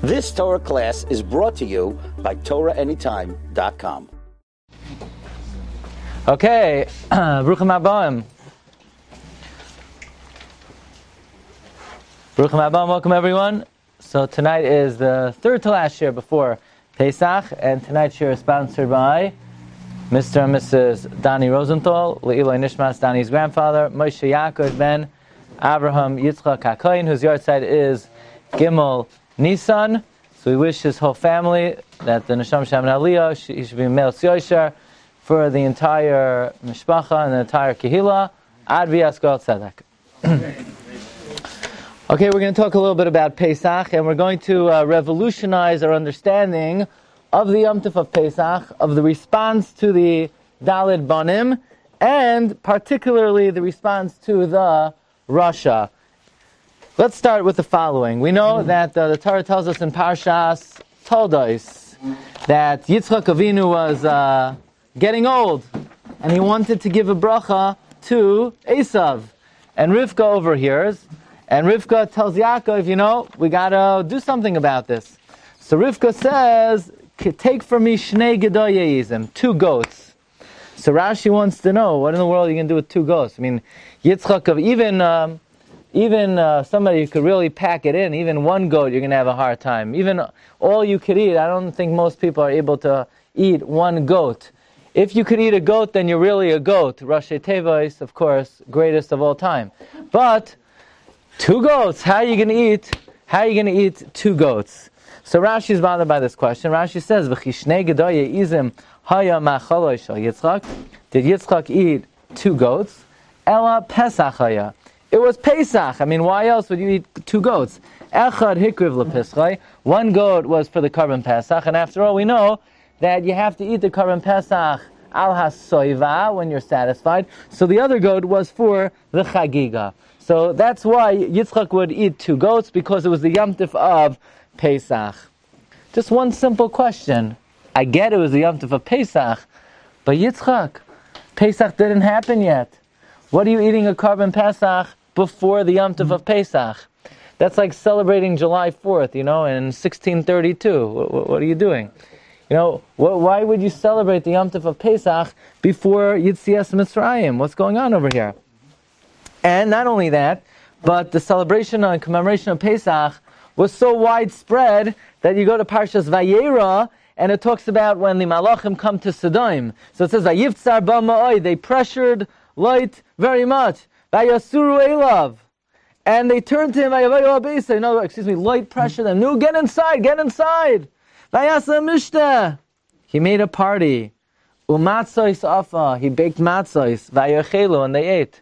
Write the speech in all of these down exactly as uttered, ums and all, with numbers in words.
This Torah class is brought to you by Torah Anytime dot com. Okay, Bruchim Habayim. Bruchim Habayim, welcome everyone. So tonight is the third to last year before Pesach, and tonight's year is sponsored by Mister and Missus Danny Rosenthal, Le'iloi Nishmas, Danny's grandfather, Moshe Yaakov ben Abraham Yitzchak HaKohen, whose yard site is Gimel Nisan. So we wish his whole family that the Neshama Shem and Aliyah, he should be Mel Tzioisher for the entire Mishpacha and the entire Kehillah, Ad V'yas Gol Tzedek. Okay, we're going to talk a little bit about Pesach, and we're going to uh, revolutionize our understanding of the Yom Tov of Pesach, of the response to the Daled Banim, and particularly the response to the Rasha. Let's start with the following. We know that uh, the Torah tells us in Parshas Toldos that Yitzchak Avinu was uh, getting old, and he wanted to give a bracha to Esav. And Rivka overhears, and Rivka tells Yaakov, you know, we gotta do something about this. So Rivka says, take for me shnei gedoyezim, two goats. So Rashi wants to know, what in the world are you going to do with two goats? I mean, Yitzchak of even um, even uh, somebody who could really pack it in, even one goat, you're going to have a hard time. Even all you could eat, I don't think most people are able to eat one goat. If you could eat a goat, then you're really a goat. Rashi Tevis, of course, greatest of all time. But two goats, how are you going to eat? How are you going to eat two goats? So Rashi is bothered by this question. Rashi says, "V'chishnei gedoye izim haya machaloi shel Yitzchak." Did Yitzchak eat two goats? Ela Pesach haya. It was Pesach. I mean, why else would you eat two goats? Echad hikriv lepischai. One goat was for the Karban Pesach, and after all, we know that you have to eat the Karban Pesach al hasoiva when you're satisfied. So the other goat was for the Chagiga. So that's why Yitzchak would eat two goats, because it was the Yom Tov of Pesach. Just one simple question. I get it was the Yom Tov of Pesach, but Yitzchak, Pesach didn't happen yet. What are you eating a Karban Pesach before the Yom Tov of Pesach? That's like celebrating July fourth, you know, in sixteen thirty-two. What, what are you doing? You know, wh- why would you celebrate the Yom Tov of Pesach before Yitzias Mitzrayim? What's going on over here? And not only that, but the celebration and commemoration of Pesach was so widespread that you go to Parshas Vayera, and it talks about when the Malachim come to Sodom. So it says, Vayivtzar ba ma'oi, they pressured Lot very much. Vayasuru elav. And they turned to him, Vayavayu abisa. No, excuse me, Lot pressured them. No, get inside, get inside. Vayasa mishteh. He made a party. Umatzos afa. He baked matzos. Vayachelu, and they ate.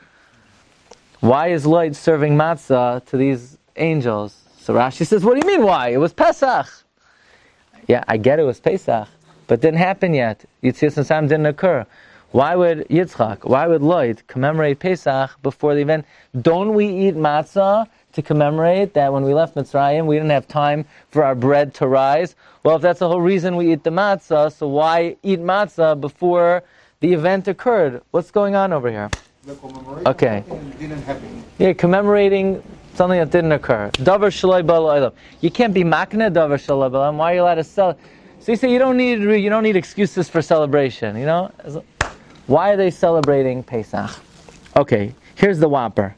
Why is Lot serving matzah to these angels? So Rashi says, what do you mean why? It was Pesach. Yeah, I get it was Pesach, but it didn't happen yet. Yitzias Mitzrayim didn't occur. Why would Yitzchak, why would Lot commemorate Pesach before the event? Don't we eat matzah to commemorate that when we left Mitzrayim, we didn't have time for our bread to rise? Well, if that's the whole reason we eat the matzah, so why eat matzah before the event occurred? What's going on over here? Okay. Didn't happen. Yeah, commemorating something that didn't occur. Davar shaloi ba'al. You can't be makna davar shaloi ba'al. Why are you allowed to sell? So you say you don't need you don't need excuses for celebration. You know, why are they celebrating Pesach? Okay, here's the whopper.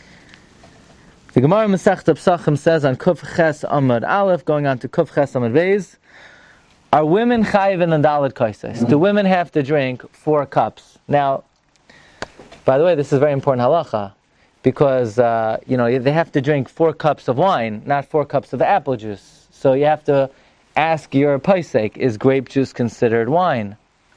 The Gemara Masechta Pesachim says on Kuf Ches Amud Aleph, going on to Kuf Ches Amud Beis, are women chayiv in the Dalet Kaises? Do women have to drink four cups? Now, by the way, this is very important halacha, because uh, you know they have to drink four cups of wine, not four cups of apple juice. So you have to ask your paisek, is grape juice considered wine?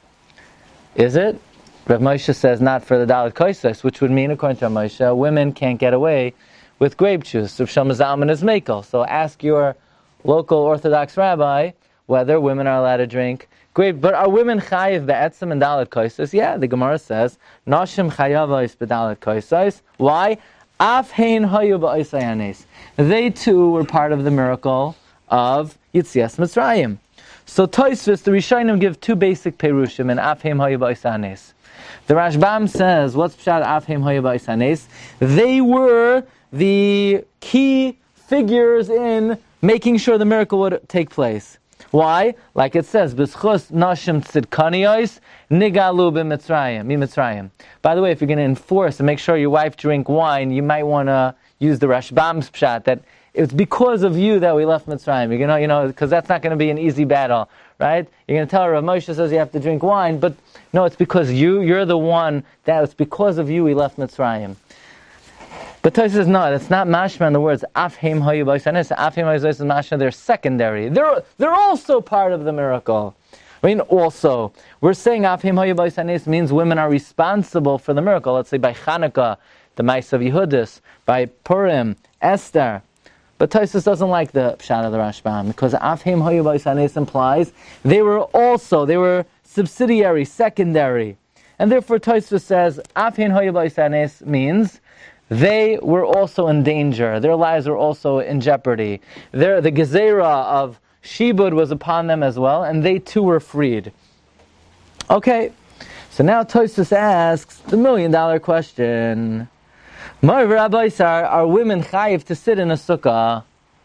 Is it? Rav Moshe says not for the Dalet Kaises, which would mean, according to Rav Moshe, women can't get away with grape juice. Rav Shlomo Zalman is mekel. So ask your local Orthodox rabbi whether women are allowed to drink grape. But are women chayiv be'etzem and Dalet Kaises? Yeah, the Gemara says nashim chayavos be'Dalet Kaises. Why? Af hein hayu ba'osay hanes. They too were part of the miracle of Yitzias Mitzrayim. So Tosfos, the Rishonim, give two basic perushim in Af hein hayu ba'osay hanes. The Rashbam says, what's pshat Af hein hayu ba'osay hanes? They were the key figures in making sure the miracle would take place. Why? Like it says, B'schus nashim tzidkaniyos nigalu b'mitzrayim, mitzrayim. By the way, if you're going to enforce and make sure your wife drink wine, you might want to use the Rashbam's pshat, that it's because of you that we left Mitzrayim. You're gonna, you know, because that's not going to be an easy battle, right? You're going to tell her, Rav Moshe says you have to drink wine, but no, it's because you, you're the one that it's because of you we left Mitzrayim. But Tosfos says no, it's not mashma in the words afhem hayu b'osanes. Afhem hayu b'osanes is mashma. They're secondary. They're they're also part of the miracle. I mean, also we're saying afhem hayu b'osanes means women are responsible for the miracle. Let's say by Chanukah, the Ma'aseh of Yehudis, by Purim, Esther. But Tosfos doesn't like the pshat of the Rashbam because afhem hayu b'osanes implies they were also they were subsidiary, secondary, and therefore Tosfos says afhem hayu b'osanes means they were also in danger. Their lives were also in jeopardy. Their, the gezerah of shibud was upon them as well, and they too were freed. Okay, so now Tosfos asks the million-dollar question: Mar v'Rabbaisar, are women chayiv to sit in a sukkah?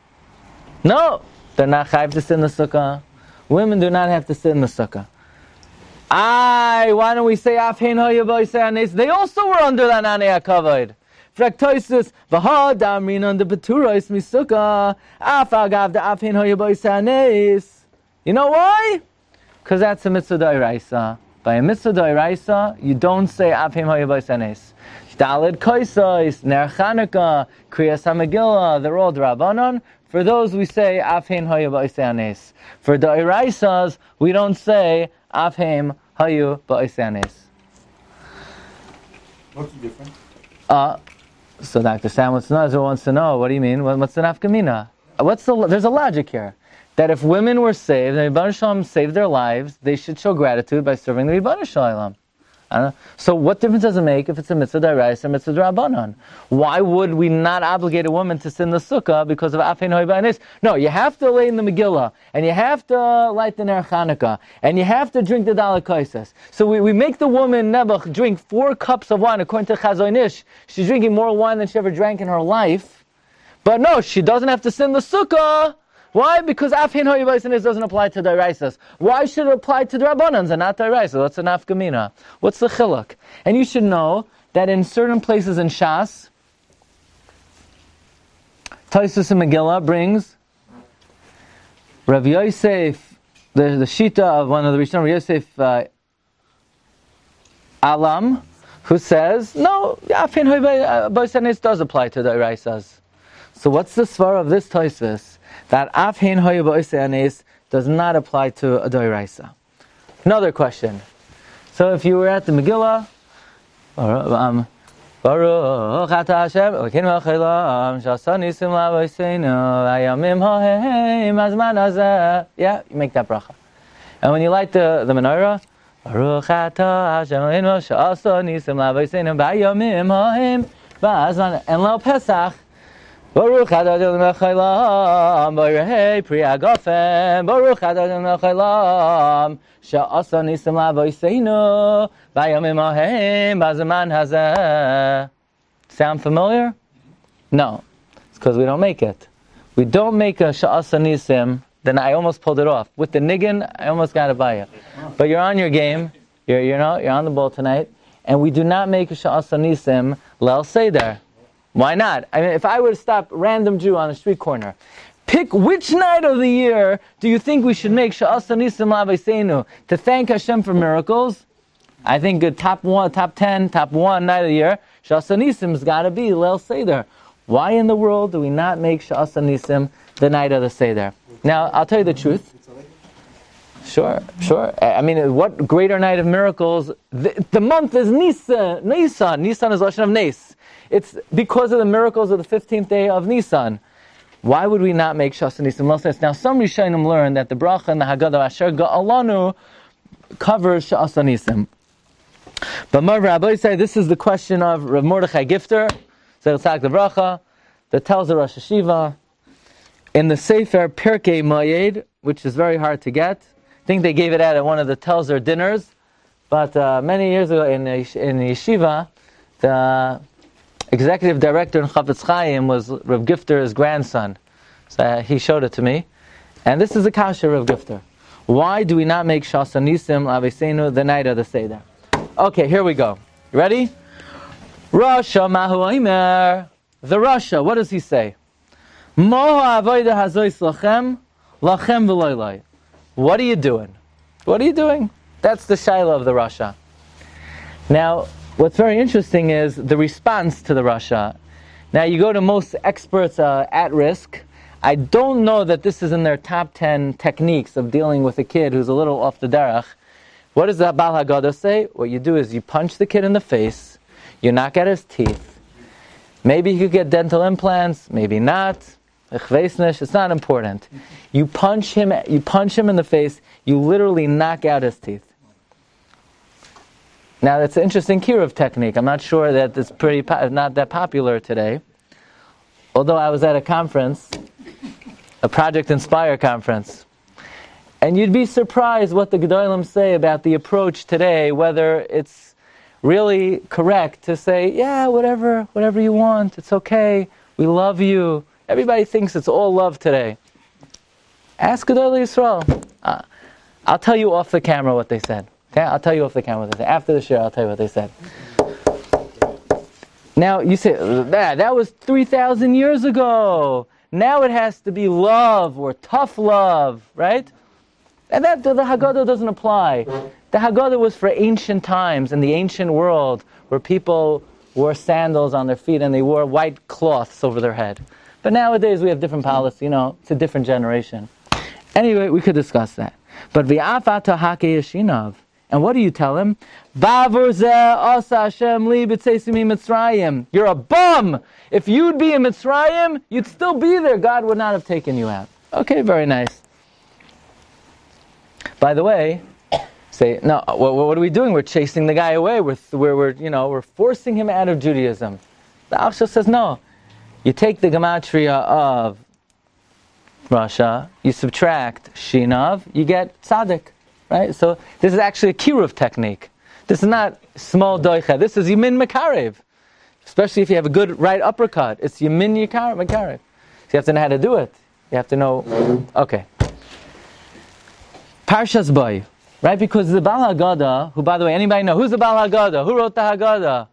No, they're not chayiv to sit in the sukkah. Women do not have to sit in the sukkah. Aye, why don't we say afhen hayu b'osanes? They also were under that anei hakavod. Fraktoisus v'hadam rinan de beturos misukkah afagav de afhen hayu b'osanes. You know why? Because that's a mitzvah d'oraisa. By a mitzvah d'oraisa, you don't say afhen hayu b'osanes. Daled koisos, ner Chanukah, kriyas hamegillah, they're all drabanan. For those we say afhen hayu b'osanes. For d'oraisas, we don't say afhen hayu b'osanes. What's the difference? Uh, So Doctor Sam wants to know, what do you mean? What's the nafkamina? What's the? There's a logic here that if women were saved, and Rebbeinu Shalom saved their lives, they should show gratitude by serving the Rebbeinu Shalom. I don't know. So what difference does it make if it's a mitzvah d'oraisa or mitzvah d'rabbanan? Why would we not obligate a woman to sit in the sukkah because of afhen hayu b'osanes? No, you have to lay in the Megillah, and you have to light the ner Chanukah, and you have to drink the daled koisos. So we, we make the woman Nebuch drink four cups of wine according to Chazon Ish. She's drinking more wine than she ever drank in her life. But no, she doesn't have to sit in the sukkah. Why? Because afhen hayu b'osanes doesn't apply to d'oraisas. Why should it apply to the rabbanans and not d'oraisas? What's an nafkamina? What's the chiluk? And you should know that in certain places in Shas, Tosfos and Megillah brings Rav Yosef, the, the Shita of one of the Rishonim, Rav Yosef uh, Alam, who says, no, afhen hayu b'osanes does apply to d'oraisas. So what's the svar of this Tosfos? That afhen hayu b'osanes does not apply to a d'oraisa. Another question. So if you were at the Megillah, um, Baruch atah Hashem Elokeinu melech haolam she'asa nisim la'avoseinu v'hayamim ha'hem hazman hazeh. Yeah, you make that bracha. And when you light the, the menorah, Baruch atah Hashem Elokeinu she'asa nisim la'avoseinu v'hayamim ha'hem v'hazman. And Leil Pesach, Baruch atah Hashem melech haolam b'orei pri hagafen Baruch atah Hashem melech haolam she'asa nisim la'avoseinu v'hayamim ha'hem v'hazman hazeh. Sound familiar? No. It's because we don't make it. We don't make a she'asa nisim. Then I almost pulled it off. With the niggin, I almost got it by you. But you're on your game. You're, you know, you're on the ball tonight. And we do not make a she'asa nisim Leil Seder. Why not? I mean, if I were to stop random Jew on a street corner, pick which night of the year do you think we should make she'asa nisim la'avoseinu to thank Hashem for miracles? I think a top one, top ten, top one night of the year, she'asa nisim's got to be Leil Seder. Why in the world do we not make she'asa nisim the night of the Seder? Now, I'll tell you the truth. Sure, sure. I mean, what greater night of miracles? The, the month is Nisan. Nisan. Nisan is Lashon of Nes. It's because of the miracles of the fifteenth day of Nisan. Why would we not make she'asa nisim Leil Seder? Now, some Rishonim learn that the bracha and the Haggadah Asher Ga'alanu covers she'asa nisim. But Mar Rabbi say this is the question of Rav Mordechai Gifter, so it's like the bracha that tells the Rosh Hashiva in the Sefer Pirkei Moed, which is very hard to get. I think they gave it out at one of the Telzer dinners, but uh, many years ago in in the yeshiva, the executive director in Chafetz Chaim was Rav Gifter's grandson. So uh, he showed it to me. And this is a kasha of Gifter. Why do we not make Shas Nisim L'Aviseinu the night of the Seder? Okay, here we go. You ready? Rasha Mahu Omer. The Rasha, what does he say? Moha Avoida Hazois Lachem, Lachem V'Loilai. What are you doing? What are you doing? That's the Shaila of the Rasha. Now, what's very interesting is the response to the Rasha. Now, you go to most experts uh, at risk. I don't know that this is in their top ten techniques of dealing with a kid who's a little off the derech. What does the Baal Haggadah say? What you do is you punch the kid in the face, you knock out his teeth. Maybe he could get dental implants, maybe not. It's not important. You punch him. You punch him in the face. You literally knock out his teeth. Now that's an interesting kiruv technique. I'm not sure that it's pretty po- not that popular today. Although I was at a conference, a Project Inspire conference, and you'd be surprised what the Gedolim say about the approach today. Whether it's really correct to say, yeah, whatever, whatever you want, it's okay. We love you. Everybody thinks it's all love today. Ask Gedolei Yisrael. Uh, I'll tell you off the camera what they said. Okay? I'll tell you off the camera what they said. After the share, I'll tell you what they said. Now, you say, that, that was three thousand years ago. Now it has to be love or tough love, right? And that the Haggadah doesn't apply. The Haggadah was for ancient times, in the ancient world, where people wore sandals on their feet and they wore white cloths over their head. But nowadays we have different policy, you know, it's a different generation. Anyway, we could discuss that. But v'afata hake yeshinav. And what do you tell him? You're a bum! If you'd be in Mitzrayim, you'd still be there. God would not have taken you out. Okay, very nice. By the way, say, no, what, what are we doing? We're chasing the guy away. We're, we're, we're, you know, we're forcing him out of Judaism. The Alshah says, no. You take the gematria of Rasha, you subtract Shinav, you get Tzaddik. Right? So this is actually a kiruv technique. This is not small doicha. This is Yamin Makarev. Especially if you have a good right uppercut. It's Yamin Makarev. So you have to know how to do it. You have to know... Okay. Parshas Boy. Right? Because the Baal Haggadah, who by the way, anybody know? Who's the Baal Haggadah? Who wrote the Haggadah?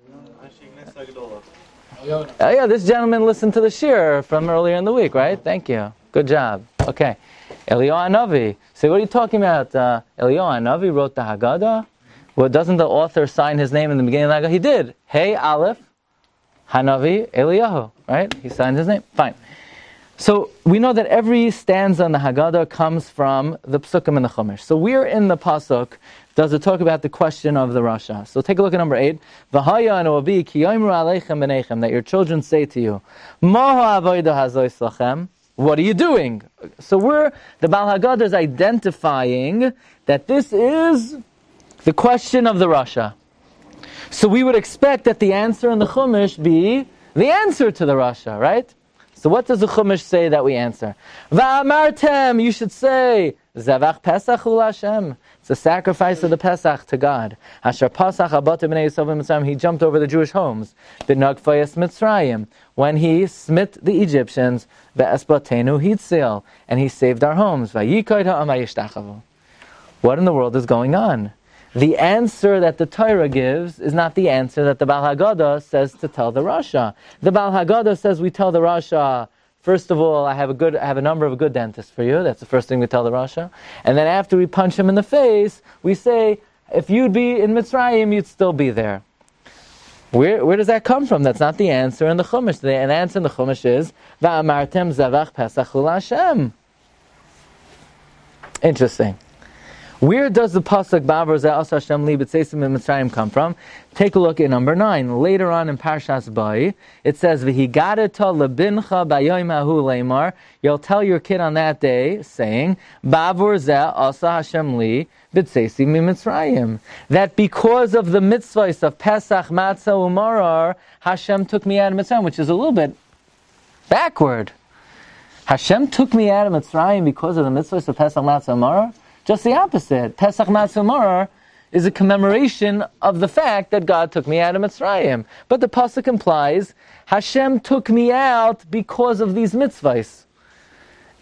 Oh yeah, this gentleman listened to the shir from earlier in the week, right? Thank you. Good job. Okay. Eliyahu Hanavi. So what are you talking about? Uh, Eliyahu Hanavi wrote the Haggadah. Well, doesn't the author sign his name in the beginning of the Haggadah? He did. Hey, Aleph, Hanavi, Eliyahu. Right? He signed his name. Fine. So we know that every stanza in the Haggadah comes from the Psukim in the Chumash. So we're in the Pasuk. Does it talk about the question of the Rasha? So take a look at number eight. V'haya and it will be ki yoimru aleichem b'neichem, that your children say to you, Mahu avodah hazois lachem. What are you doing? So we're, the Baal Haggadah is identifying that this is the question of the Rasha. So we would expect that the answer in the Chumash be the answer to the Rasha, right? So what does the Chumash say that we answer? Va'amartem, you should say, Zavach Pesach hu Hashem. It's a sacrifice of the Pesach to God. Asher Pasach abatim b'nei Yisrael Mitzrayim. He jumped over the Jewish homes. B'nag fayas Mitzrayim. When he smit the Egyptians, ve'esbatenu hitzil, and he saved our homes. Vayikoid ha'am vayishtachavu. What in the world is going on? The answer that the Torah gives is not the answer that the Baal Haggadah says to tell the Rasha. The Baal Haggadah says we tell the Rasha, first of all, I have a good, I have a number of good dentists for you. That's the first thing we tell the Rasha. And then after we punch him in the face, we say, if you'd be in Mitzrayim, you'd still be there. Where, where does that come from? That's not the answer in the Chumash. The answer in the Chumash is, Va'amartem zavach pesach hu Hashem. Interesting. Where does the pasuk Ba'avar Zeh Asa Hashem Li B'Tzeisim in Mitzrayim come from? Take a look at number nine. Later on in Parshas Bai, it says, V'higadeta lebincha b'yoyim hahu leimar. You'll tell your kid on that day, saying, Ba'avar Zeh Asa Hashem Li B'Tzeisim in Mitzrayim. That because of the mitzvahs of Pesach, Matzah, Umarar, Hashem took me out of Mitzrayim, which is a little bit backward. Hashem took me out of Mitzrayim because of the mitzvahs of Pesach, Matzah, Umarar? Just the opposite. Pesach Matzah Umarar is a commemoration of the fact that God took me out of Mitzrayim. But the pasuk implies Hashem took me out because of these mitzvahs.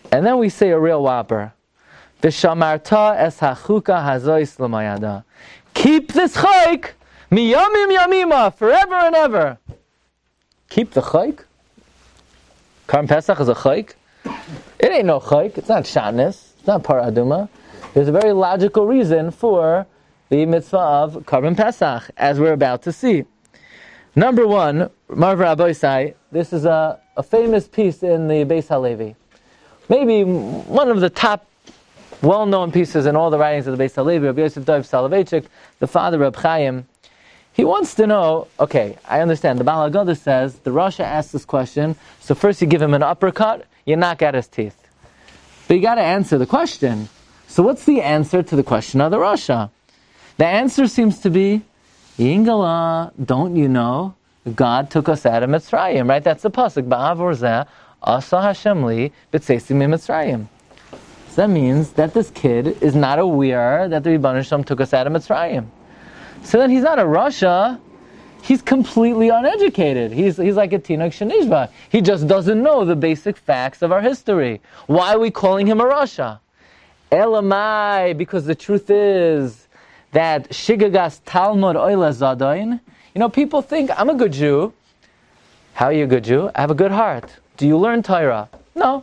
And then we say a real whopper. V'shamarta es hachuka hazois l'mayada. Keep this chayk miyamim yamima, forever and ever. Keep the chayk? Karm Pesach is a chayk? It ain't no chayk. It's not shatnez. It's not par aduma. There's a very logical reason for the mitzvah of Karban Pesach, as we're about to see. Number one, Marv Rabbeisai, this is a, a famous piece in the Beis Halevi. Maybe one of the top well-known pieces in all the writings of the Beis Halevi, Rabbi Yosef Dov Soloveitchik, the father of Chaim. He wants to know, okay, I understand, the Baal HaGadah says, the Rasha asks this question, so first you give him an uppercut, you knock out his teeth. But you got to answer the question. So what's the answer to the question of the Rasha? The answer seems to be, Yingala, don't you know, God took us out of Mitzrayim, right? That's the pasuk. Ba'avor zeh, asa Hashem li, b'tzeisim mitzrayim. So that means that this kid is not aware that the Rebbeinu Shalom took us out of Mitzrayim. So then he's not a Rasha, he's completely uneducated. He's he's like a Tinok Shenishba. He just doesn't know the basic facts of our history. Why are we calling him a Rasha? Elamai, because the truth is that Shigagas Talmud Oila Zadoin, you know, people think, I'm a good Jew. How are you a good Jew? I have a good heart. Do you learn Torah? No.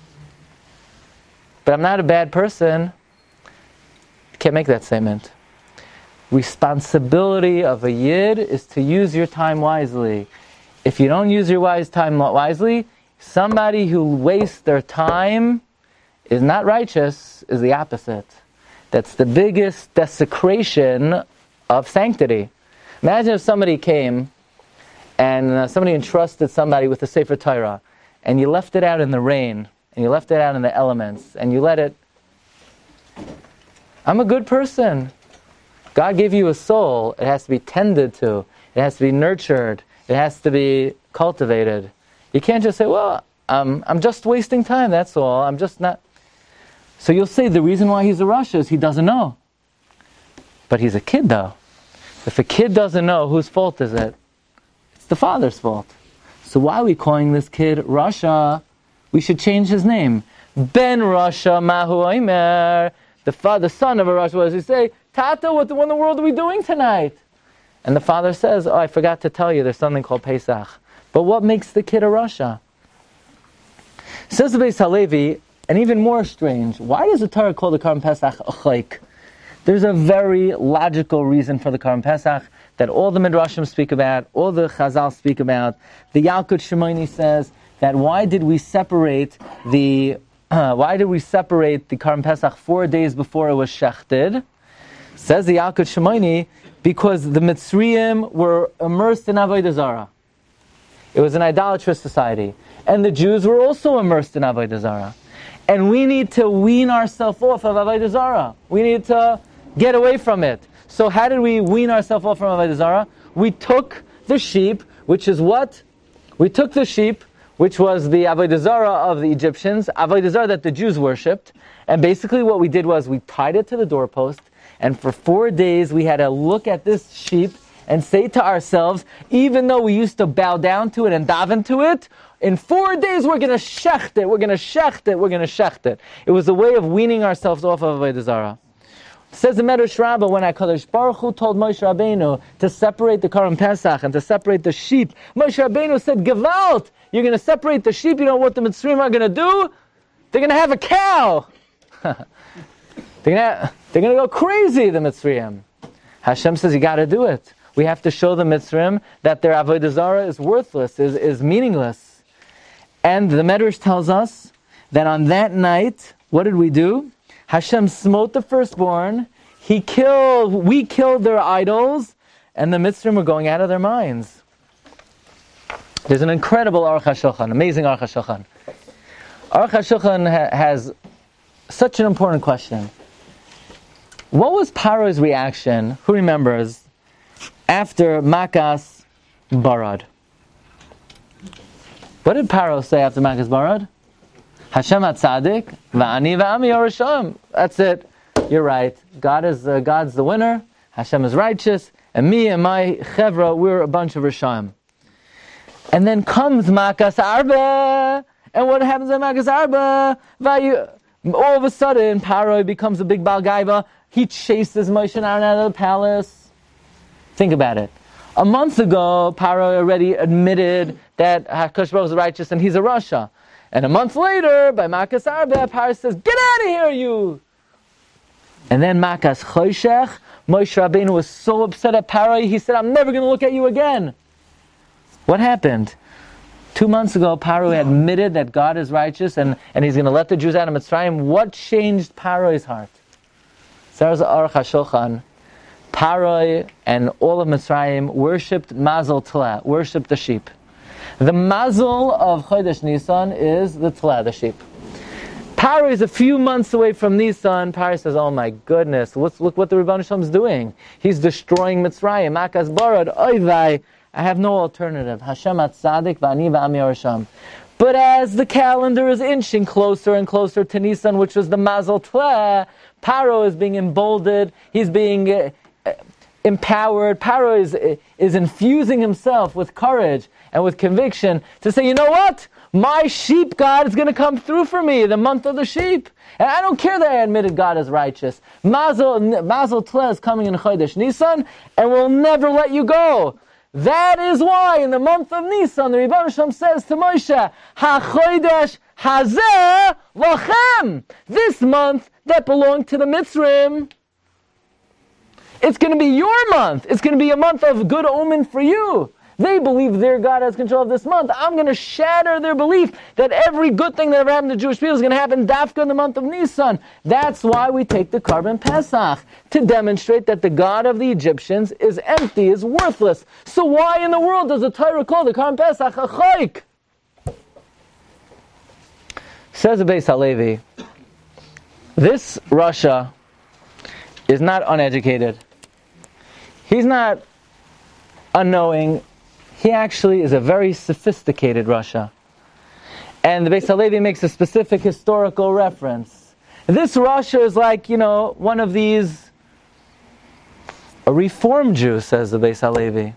But I'm not a bad person. You can't make that statement. Responsibility of a Yid is to use your time wisely. If you don't use your wise time wisely, somebody who wastes their time is not righteous, is the opposite. That's the biggest desecration of sanctity. Imagine if somebody came and uh, somebody entrusted somebody with the Sefer Torah, and you left it out in the rain, and you left it out in the elements, and you let it... I'm a good person. God gave you a soul. It has to be tended to. It has to be nurtured. It has to be cultivated. You can't just say, well, um, I'm just wasting time, that's all. I'm just not... So you'll say the reason why he's a Rasha is he doesn't know. But he's a kid, though. If a kid doesn't know, whose fault is it? It's the father's fault. So why are we calling this kid Rasha? We should change his name. Ben Rasha Mahu Omer. The father, the son of a Rasha, what does he say? Tata, what, what in the world are we doing tonight? And the father says, oh, I forgot to tell you, there's something called Pesach. But what makes the kid a Rasha? Says the Beis Halevi, and even more strange, why does the Torah call the Karban Pesach a chayk? There's a very logical reason for the Karban Pesach that all the Midrashim speak about, all the Chazal speak about. The Yalkut Shimoni says that why did we separate the uh, why did we separate the Karban Pesach four days before it was shechted? Says the Yalkut Shimoni, because the Mitzrayim were immersed in Avodah Zarah. It was an idolatrous society, and the Jews were also immersed in Avodah Zarah. And we need to wean ourselves off of Avodah Zarah. We need to get away from it. So how did we wean ourselves off from Avodah Zarah? We took the sheep, which is what? We took the sheep, which was the Avodah Zarah of the Egyptians, Avodah Zarah that the Jews worshipped, and basically what we did was we tied it to the doorpost, and for four days we had to look at this sheep and say to ourselves, even though we used to bow down to it and daven to it, in four days we're going to shecht it, we're going to shecht it, we're going to shecht it. It was a way of weaning ourselves off of Avodah Zarah. Says the Medrash Rabbah, when HaKadosh Baruch Hu told Moshe Rabbeinu to separate the Karban Pesach and to separate the sheep, Moshe Rabbeinu said, Gewalt, you're going to separate the sheep, you know what the Mitzrayim are going to do? They're going to have a cow. they're going to they're going to go crazy, the Mitzrayim. Hashem says, you got to do it. We have to show the Mitzrayim that their Avodah Zarah is worthless, is, is meaningless. And the Medrash tells us that on that night, what did we do? Hashem smote the firstborn, He killed, we killed their idols, and the Mitzrayim were going out of their minds. There's an incredible Aruch HaShulchan, amazing Aruch HaShulchan. Aruch HaShulchan ha- has such an important question. What was Paro's reaction, who remembers, after Makas Barad? What did Paro say after Makas Barad? Hashem HaTzadik, Va'ani Va'ami Yorasham. That's it. You're right. God is uh, God's the winner. Hashem is righteous, and me and my chevra, we're a bunch of Rishayim. And then comes Makas Arba, And what happens at Makas Arba? All of a sudden, Paro becomes a big Balgaiva. He chases Moshe and Aaron out of the palace. Think about it. A month ago, Paro already admitted that HaKadosh Baruch Hu is righteous and he's a Rasha. And a month later, by Makas Arba, Paro says, "Get out of here, you!" And then Makas Choshech, Moshe Rabbeinu was so upset at Paro, he said, "I'm never going to look at you again." What happened? Two months ago, Paro admitted that God is righteous and, and he's going to let the Jews out of Mitzrayim. What changed Paro's heart? Says Aruch HaShulchan, Paro and all of Mitzrayim worshipped Mazel Tlah, worshipped the sheep. The Mazel of Chodesh Nisan is the Tlah, the sheep. Paro is a few months away from Nisan. Paro says, "Oh my goodness, look, look what the Rebbeinu Shalom is doing. He's destroying Mitzrayim. Makas Barad, oy vay. I have no alternative. Hashem atzadik v'ani v'ami arsham." But as the calendar is inching closer and closer to Nisan, which was the Mazel Tlah, Paro is being emboldened. He's being uh, uh, empowered. Paro is, uh, is infusing himself with courage and with conviction to say, "You know what? My sheep God is going to come through for me, the month of the sheep. And I don't care that I admitted God is righteous. Mazel, Mazel Tlah is coming in Chodesh Nisan, and we'll never let you go." That is why in the month of Nisan, the Rebbeinu Shalom says to Moshe, "HaChodesh hazeh lachem." This month that belonged to the Mitzrim, it's going to be your month. It's going to be a month of good omen for you. They believe their God has control of this month. I'm going to shatter their belief that every good thing that ever happened to Jewish people is going to happen dafka in the month of Nisan. That's why we take the Karban Pesach, to demonstrate that the God of the Egyptians is empty, is worthless. So why in the world does the Torah call the Karban Pesach a chayk? Says the Beis Halevi, this Rasha is not uneducated. He's not unknowing. He actually is a very sophisticated Rasha. And the Beis Halevi makes a specific historical reference. This Rasha is like, you know, one of these, a Reform Jew, says the Beis Halevi.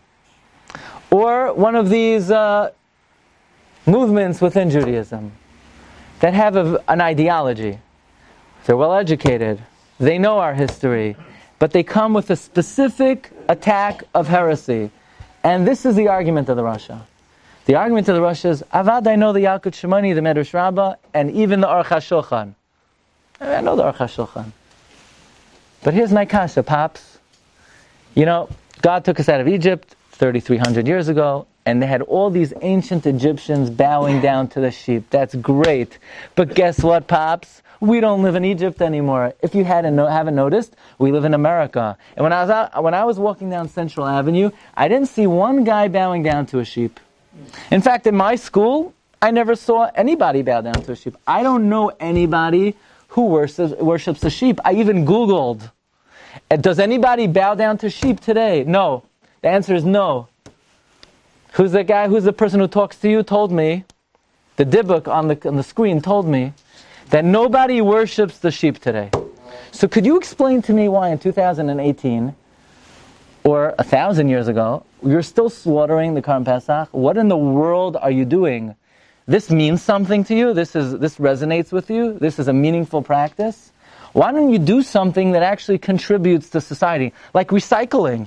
Or one of these uh, movements within Judaism that have a, an ideology. They're well educated. They know our history. But they come with a specific attack of heresy. And this is the argument of the Rasha. The argument of the Rasha is, Avad, I know the Yalkut Shimoni, the Medrash Rabbah, and even the Aruch HaShulchan. I know the Aruch HaShulchan. But here's my kasha, Pops. You know, God took us out of Egypt thirty-three hundred years ago, and they had all these ancient Egyptians bowing down to the sheep. That's great. But guess what, Pops? We don't live in Egypt anymore. If you hadn't no, haven't noticed, we live in America. And when I was out, when I was walking down Central Avenue, I didn't see one guy bowing down to a sheep. In fact, in my school, I never saw anybody bow down to a sheep. I don't know anybody who worships, worships a sheep. I even Googled, does anybody bow down to sheep today? No. The answer is no. Who's the guy, who's the person who talks to you, told me, the dibuk on the, on the screen told me, that nobody worships the sheep today. So could you explain to me why in two thousand eighteen, or a thousand years ago, you're still slaughtering the Karban Pesach? What in the world are you doing? This means something to you? This is this resonates with you? This is a meaningful practice? Why don't you do something that actually contributes to society, like recycling?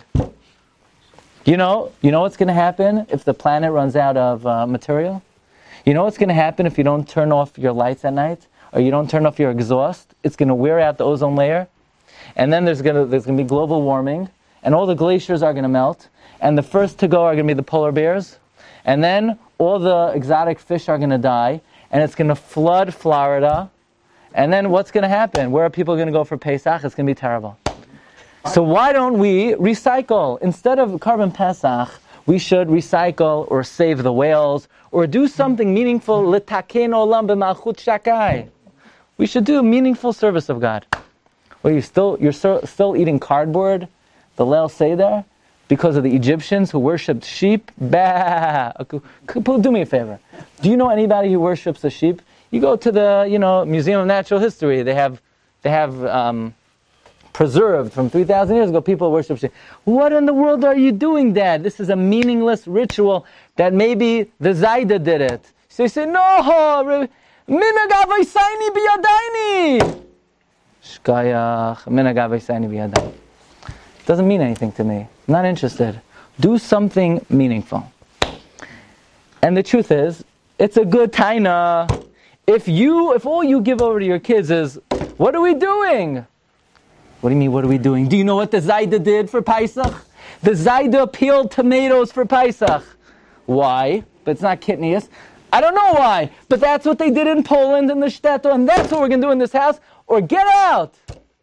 You know, you know what's going to happen if the planet runs out of uh, material? You know what's going to happen if you don't turn off your lights at night? Or you don't turn off your exhaust? It's going to wear out the ozone layer. And then there's going to there's going to be global warming. And all the glaciers are going to melt. And the first to go are going to be the polar bears. And then all the exotic fish are going to die. And it's going to flood Florida. And then what's going to happen? Where are people going to go for Pesach? It's going to be terrible. So why don't we recycle? Instead of Karban Pesach, we should recycle or save the whales or do something meaningful. L'taken olam b'malchut shakai. We should do a meaningful service of God. Well, you still you're so, still eating cardboard, the Leil Seder, because of the Egyptians who worshipped sheep. Bah! Do me a favor. Do you know anybody who worships a sheep? You go to the you know Museum of Natural History. They have they have um, preserved from three thousand years ago. People worship sheep. What in the world are you doing, Dad? This is a meaningless ritual that maybe the Zayda did it. So you say, no, minag avosayni biyadayni. Shkayach, minag avosayni biyadayni. Doesn't mean anything to me. I'm not interested. Do something meaningful. And the truth is, it's a good taina. If you, if all you give over to your kids is, what are we doing? What do you mean, what are we doing? Do you know what the Zayda did for Pesach? The Zayda peeled tomatoes for Pesach. Why? But it's not kitnius. I don't know why, but that's what they did in Poland in the shtetl, and that's what we're going to do in this house, or get out!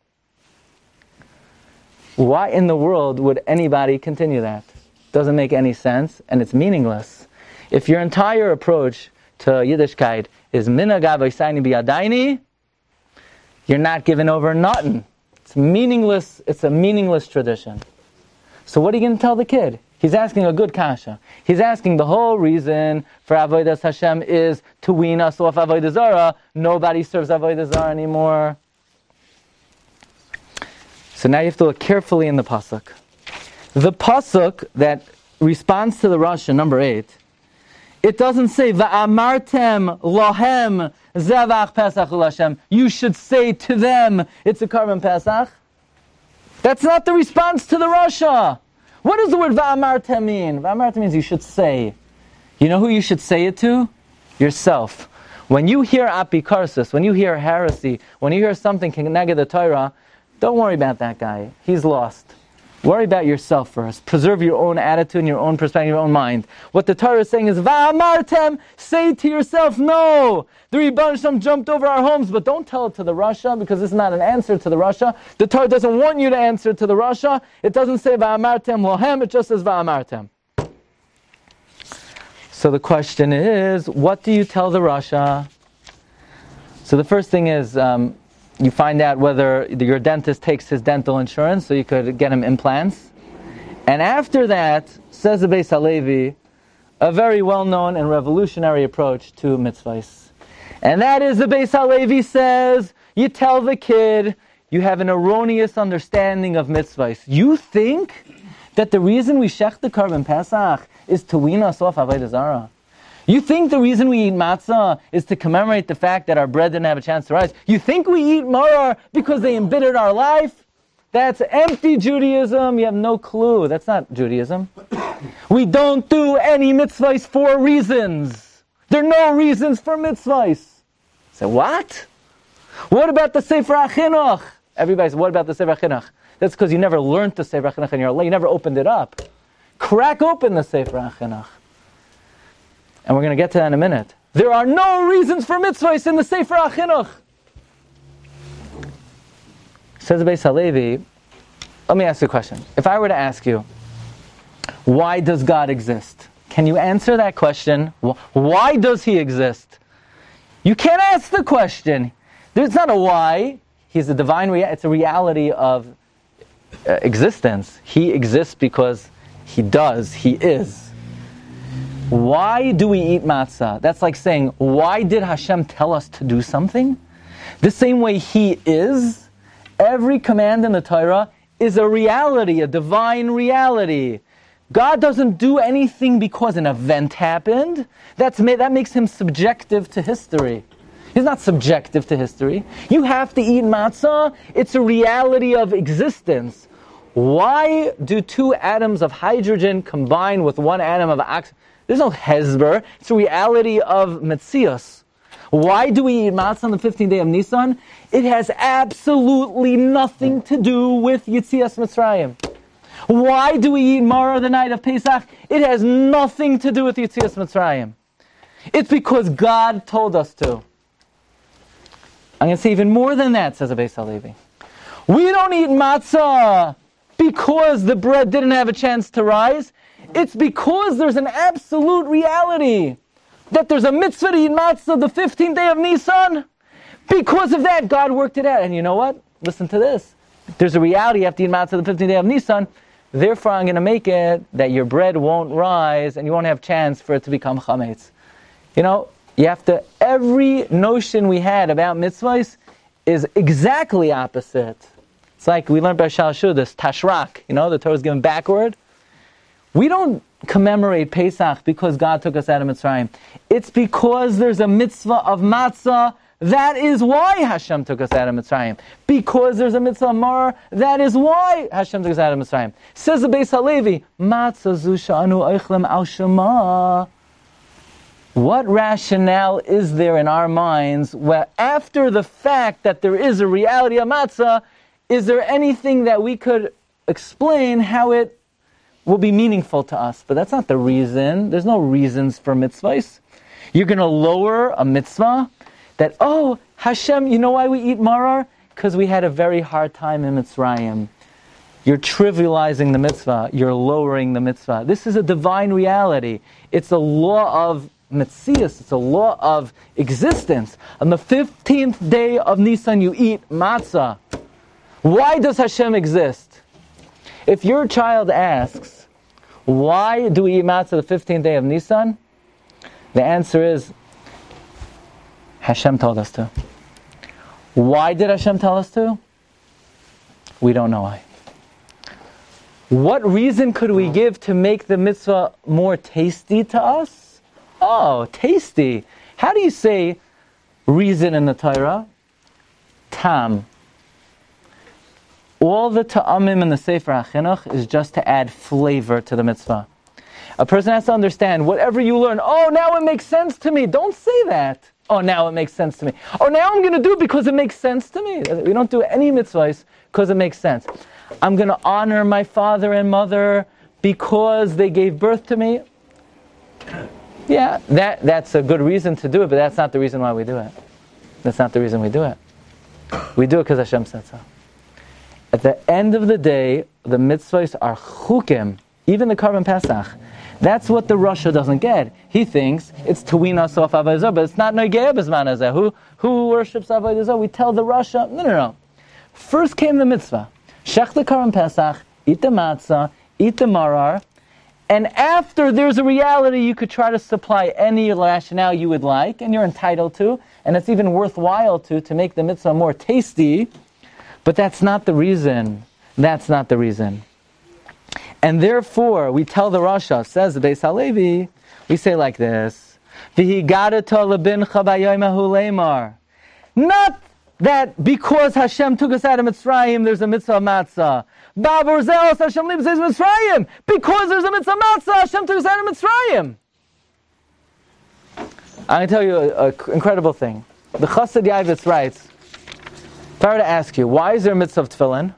Why in the world would anybody continue that? Doesn't make any sense, and it's meaningless. If your entire approach to Yiddishkeit is minag avosayni biyadayni, you're not giving over nothing. It's meaningless, it's a meaningless tradition. So what are you going to tell the kid? He's asking a good kasha. He's asking the whole reason for Avodas Hashem is to wean us off Avodah Zarah. Nobody serves Avodah Zarah anymore. So now you have to look carefully in the pasuk. The pasuk that responds to the Rasha, number eight, it doesn't say Va'amartem lohem zevach Pesach Hashem. You should say to them, it's a Karban Pesach. That's not the response to the Rasha. What does the word Va'amartem mean? Va'amartem means you should say. You know who you should say it to? Yourself. When you hear apikarsis, when you hear heresy, when you hear something keneged the Torah, don't worry about that guy. He's lost. Worry about yourself first. Preserve your own attitude, your own perspective, your own mind. What the Torah is saying is, Va'amartem, say to yourself, no! The Rebbeinu Shalom jumped over our homes, but don't tell it to the Rasha, because this is not an answer to the Rasha. The Torah doesn't want you to answer to the Rasha. It doesn't say Va'amartem lohem, it just says Va'amartem. So the question is, what do you tell the Rasha? So the first thing is, um, you find out whether your dentist takes his dental insurance, so you could get him implants. And after that, says the Beis Halevi, a very well-known and revolutionary approach to mitzvahs. And that is, the Beis Halevi says, you tell the kid, you have an erroneous understanding of mitzvahs. You think that the reason we shech the Karban Pesach is to wean us off Avodah Zarah. You think the reason we eat matzah is to commemorate the fact that our bread didn't have a chance to rise? You think we eat maror because they embittered our life? That's empty Judaism. You have no clue. That's not Judaism. We don't do any mitzvahs for reasons. There are no reasons for mitzvahs. So what? What about the Sefer HaChinuch? Everybody says, what about the Sefer HaChinuch? That's because you never learned the Sefer HaChinuch in your life. You never opened it up. Crack open the Sefer HaChinuch. And we're going to get to that in a minute. There are no reasons for mitzvahs in the Sefer HaChinuch. Says the Beis Halevi, let me ask you a question. If I were to ask you, why does God exist? Can you answer that question? Why does He exist? You can't ask the question. There's not a why. He's a divine reality. It's a reality of uh, existence. He exists because He does. He is. Why do we eat matzah? That's like saying, why did Hashem tell us to do something? The same way He is, every command in the Torah is a reality, a divine reality. God doesn't do anything because an event happened. That's, that makes Him subjective to history. He's not subjective to history. You have to eat matzah. It's a reality of existence. Why do two atoms of hydrogen combine with one atom of oxygen? There's no hezber. It's a reality of Metzius. Why do we eat matzah on the fifteenth day of Nisan? It has absolutely nothing to do with Yetzias Mitzrayim. Why do we eat maror the night of Pesach? It has nothing to do with Yetzias Mitzrayim. It's because God told us to. I'm going to say even more than that, says the Beis Halevi. We don't eat matzah because the bread didn't have a chance to rise. It's because there's an absolute reality that there's a mitzvah to eat matzah the fifteenth day of Nisan. Because of that, God worked it out. And you know what? Listen to this. There's a reality you have to eat matzah the fifteenth day of Nisan. Therefore, I'm going to make it that your bread won't rise and you won't have chance for it to become chametz. You know, you have to, every notion we had about mitzvahs is exactly opposite. It's like we learned by Shalshud, this tashrak, you know, the Torah is given backward. We don't commemorate Pesach because God took us out of Mitzrayim. It's because there's a mitzvah of matzah. That is why Hashem took us out of Mitzrayim. Because there's a mitzvah of mar. That is why Hashem took us out of Mitzrayim. Says the Beis Halevi, matzah zu sha'anu eichlem al shema. What rationale is there in our minds where after the fact that there is a reality of matzah, is there anything that we could explain how it will be meaningful to us? But that's not the reason. There's no reasons for mitzvahs. You're going to lower a mitzvah that, oh, Hashem, you know why we eat maror? Because we had a very hard time in Mitzrayim. You're trivializing the mitzvah. You're lowering the mitzvah. This is a divine reality. It's a law of Metzias. It's a law of existence. On the fifteenth day of Nisan, you eat matzah. Why does Hashem exist? If your child asks, why do we eat matzah the fifteenth day of Nisan? The answer is, Hashem told us to. Why did Hashem tell us to? We don't know why. What reason could we give to make the mitzvah more tasty to us? Oh, tasty. How do you say reason in the Torah? Tam. All the ta'amim in the Sefer HaChinuch is just to add flavor to the mitzvah. A person has to understand, whatever you learn, oh, now it makes sense to me. Don't say that. Oh, now it makes sense to me. Oh, now I'm going to do it because it makes sense to me. We don't do any mitzvahs because it makes sense. I'm going to honor my father and mother because they gave birth to me. Yeah, that that's a good reason to do it, but that's not the reason why we do it. That's not the reason we do it. We do it because Hashem said so. At the end of the day, the mitzvahs are chukim, even the Karban Pesach. That's what the Rasha doesn't get. He thinks it's Tawina Sof Avodah Zarah, but it's not Nogeya B'zman Hazeh. Who who worships Avodah Zarah? We tell the Rasha, no, no, no. First came the mitzvah. Shech the Karban Pesach, eat the matzah, eat the marar, and after there's a reality, you could try to supply any rationale you would like, and you're entitled to, and it's even worthwhile to, to make the mitzvah more tasty, but that's not the reason. That's not the reason. And therefore, we tell the Rasha, says the Beis Halevi, we say like this, V'higadata lebincha b'yomahu leimar. Not that because Hashem took us out of Mitzrayim, there's a mitzvah of matzah. Babur ze'os Hashem libs Mitzrayim. Because there's a mitzvah of matzah, Hashem took us out of Mitzrayim. I'm going to tell you an incredible thing. The Chassid Yavitz writes, if I were to ask you, why is there a mitzvah of tefillin?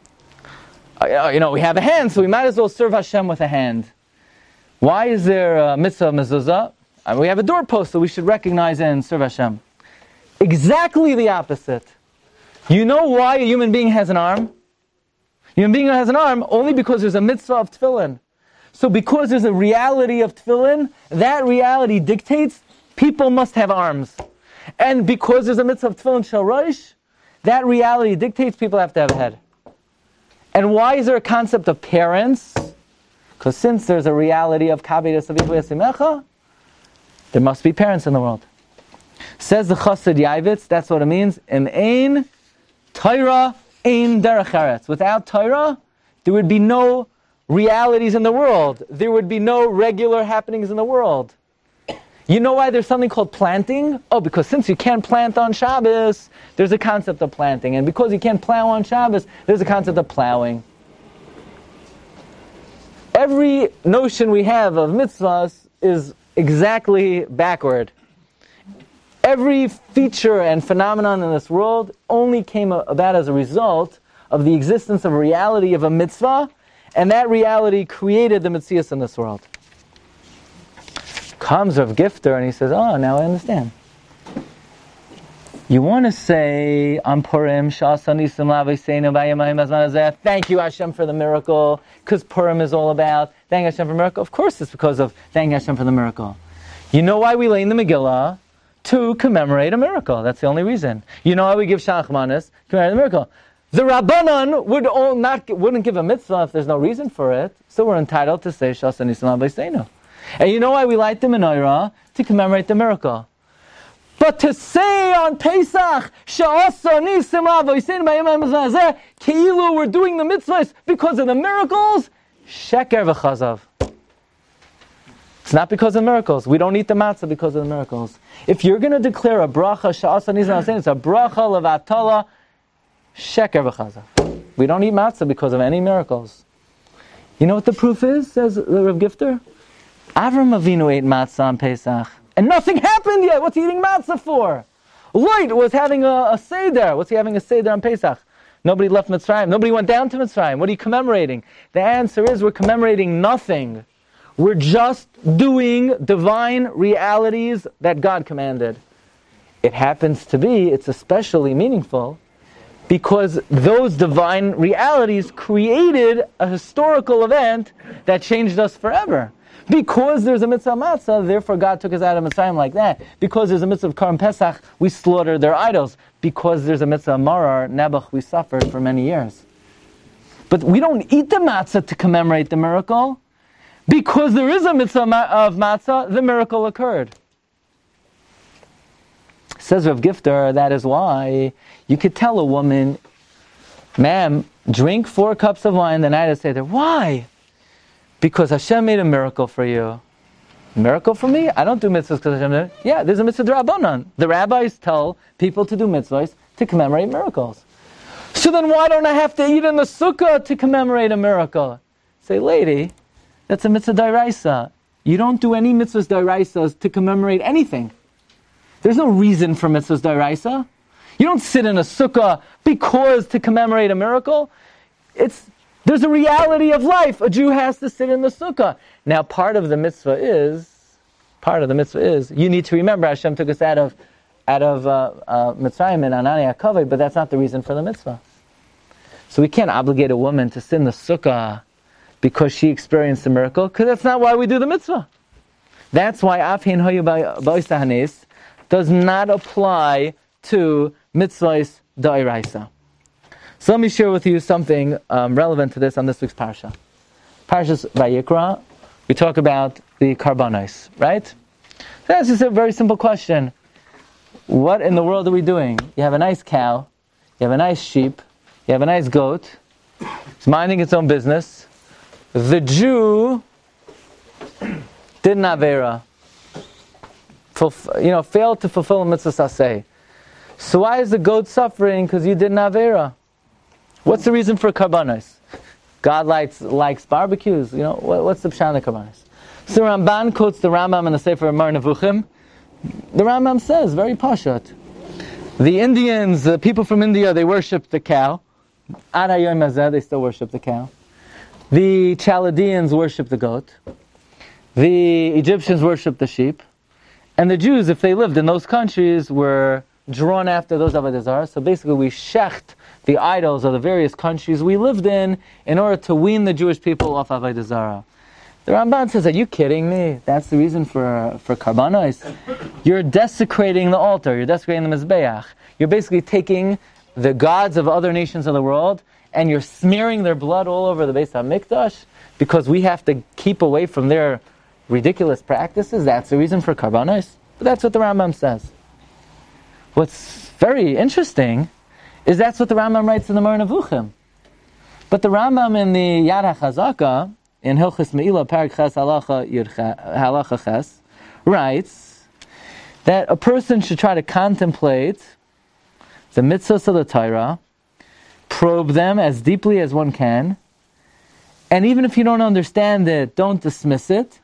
Uh, you know, we have a hand, so we might as well serve Hashem with a hand. Why is there a mitzvah of mezuzah? I mean, we have a doorpost, so we should recognize it and serve Hashem. Exactly the opposite. You know why a human being has an arm? A human being has an arm only because there's a mitzvah of tefillin. So because there's a reality of tefillin, that reality dictates people must have arms. And because there's a mitzvah of tefillin shel rosh, that reality dictates people have to have a head. And why is there a concept of parents? Because since there's a reality of kabedas aviv v'yasimecha, there must be parents in the world. Says the Chassid Yavitz, that's what it means. Im ein Torah ein derech eretz. Without Torah, there would be no realities in the world. There would be no regular happenings in the world. You know why there's something called planting? Oh, because since you can't plant on Shabbos, there's a concept of planting. And because you can't plow on Shabbos, there's a concept of plowing. Every notion we have of mitzvahs is exactly backward. Every feature and phenomenon in this world only came about as a result of the existence of a reality of a mitzvah, and that reality created the mitzvahs in this world. Comes Rav Gifter and he says, oh, now I understand. You want to say, on Purim, thank you Hashem for the miracle, because Purim is all about thank Hashem for the miracle. Of course it's because of thank Hashem for the miracle. You know why we lay in the Megillah? To commemorate a miracle. That's the only reason. You know why we give Shachmanis? Commemorate a miracle. The Rabbanan would all not, wouldn't give a mitzvah if there's no reason for it, so we're entitled to say Shas Nisam Avosseinu. And you know why we light the menorah? To commemorate the miracle. But to say on Pesach, Sha'asa Nisim Avosseinu B'Yom HaMazeh, Keilu we're doing the mitzvahs because of the miracles, Sheker v'chazav. It's not because of miracles. We don't eat the matzah because of the miracles. If you're going to declare a bracha, sha'asa nizan ha'sein, it's a bracha levatala, sheker v'chaza. We don't eat matzah because of any miracles. You know what the proof is, says the Rav Gifter? Avram Avinu ate matzah on Pesach, and nothing happened yet. What's he eating matzah for? Lot was having a, a seder. What's he having a seder on Pesach? Nobody left Mitzrayim. Nobody went down to Mitzrayim. What are you commemorating? The answer is we're commemorating nothing. We're just doing divine realities that God commanded. It happens to be, it's especially meaningful, because those divine realities created a historical event that changed us forever. Because there's a mitzvah matzah, therefore God took us out of Mitzrayim like that. Because there's a mitzvah of Karim Pesach, we slaughtered their idols. Because there's a mitzvah Marar, Nebuch, we suffered for many years. But we don't eat the matzah to commemorate the miracle. Because there is a mitzvah of matzah, the miracle occurred. Says Rav Gifter, that is why you could tell a woman, ma'am, drink four cups of wine the night of Seder. Why? Because Hashem made a miracle for you. Miracle for me? I don't do mitzvahs because Hashem did it. Yeah, there's a mitzvah d'Rabbanan. The rabbis tell people to do mitzvahs to commemorate miracles. So then why don't I have to eat in the sukkah to commemorate a miracle? Say, lady, that's a mitzvah d'oraisa. You don't do any mitzvahs d'oraisas to commemorate anything. There's no reason for mitzvahs d'oraisa. You don't sit in a sukkah because to commemorate a miracle. It's There's a reality of life. A Jew has to sit in the sukkah. Now, part of the mitzvah is, part of the mitzvah is, you need to remember Hashem took us out of, out of uh, uh, Mitzrayim and Anani HaKavod, but that's not the reason for the mitzvah. So we can't obligate a woman to sit in the sukkah because she experienced a miracle, because that's not why we do the mitzvah. That's why Afhin Hoyu Ba'isa Hanes does not apply to mitzvahs da'iraisa. So let me share with you something um, relevant to this on this week's parsha. Parshas Vayikra, we talk about the karbanos, right? That's just a very simple question. What in the world are we doing? You have a nice cow, you have a nice sheep, you have a nice goat, it's minding its own business. The Jew did an avera, you know, failed to fulfill a mitzvah saseh. So why is the goat suffering? Because you did an avera. What's the reason for karbanos? God likes likes barbecues. You know, what, what's the pshat of karbanos? So Ramban quotes the Rambam in the Sefer Mar Nevuchim. The Rambam says, very pashat, the Indians, the people from India, they worship the cow. Ad hayom hazeh, they still worship the cow. The Chaldeans worship the goat. The Egyptians worship the sheep. And the Jews, if they lived in those countries, were drawn after those avodah zarah. So basically we shecht the idols of the various countries we lived in in order to wean the Jewish people off avodah zarah. The Ramban says, are you kidding me? That's the reason for for karbanos. You're desecrating the altar. You're desecrating the mizbeach. You're basically taking the gods of other nations of the world and you're smearing their blood all over the Beis HaMikdash because we have to keep away from their ridiculous practices. That's the reason for karbanos. But that's what the Rambam says. What's very interesting is that's what the Rambam writes in the Mar Nevuchim. But the Rambam in the Yad HaChazaka, in Hilchos Me'ilah, Parak Ches, Halacha Yud Halacha Ches, writes that a person should try to contemplate the mitzvahs of the Torah, probe them as deeply as one can, and even if you don't understand it, don't dismiss it.